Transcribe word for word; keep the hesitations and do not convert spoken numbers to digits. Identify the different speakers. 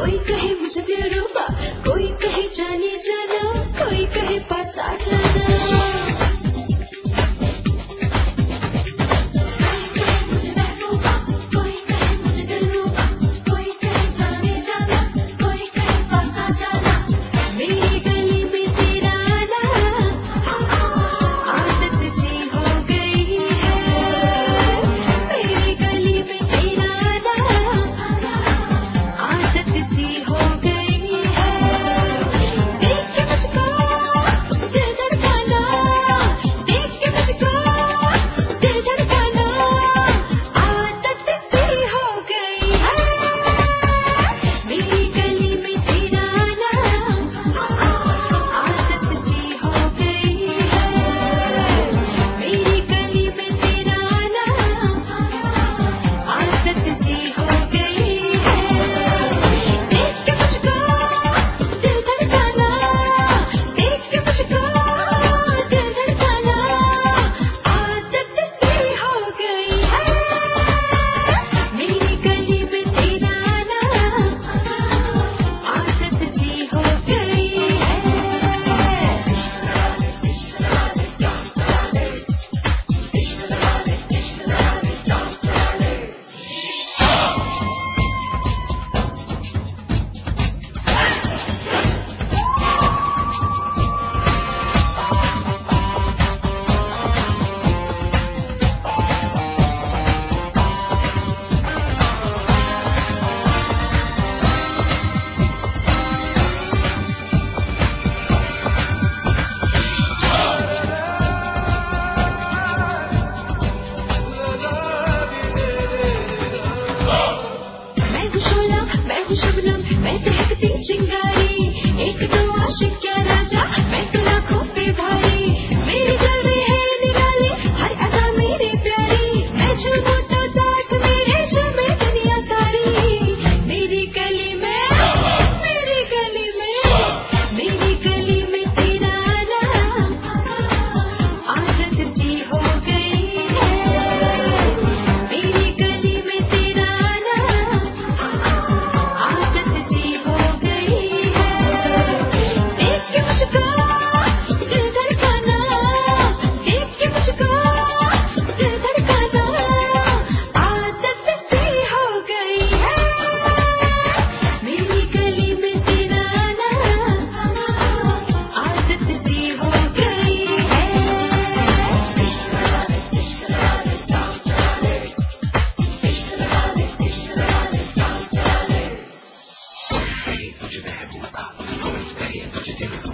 Speaker 1: कोई कहे मुझे दिलरुबा, कोई कहे जाने जाना, कोई कहे पास आ जाना। मैं दहकती चिंगारी, एक तो आशिक क्या राजा, मैं तो लाखों पे भारी। मेरे जलवे हैं निराले, हर अदा मेरी प्यारी, मैं झूमूं तो साथ मेरे झूमे दुनिया सारी। मेरी गली में, मेरी गली में, मेरी गली में तेरा आना आदत सी हो गई है। मेरी गली में तेरा आना आदत सी हो गई है। देख के मुझको दिल धड़काना, देख के मुझको दिल धड़काना आदत सी हो गई है। मेरी गली में तेरा आना आदत सी हो गई है।
Speaker 2: Put your bad boy up, put your bad boy up.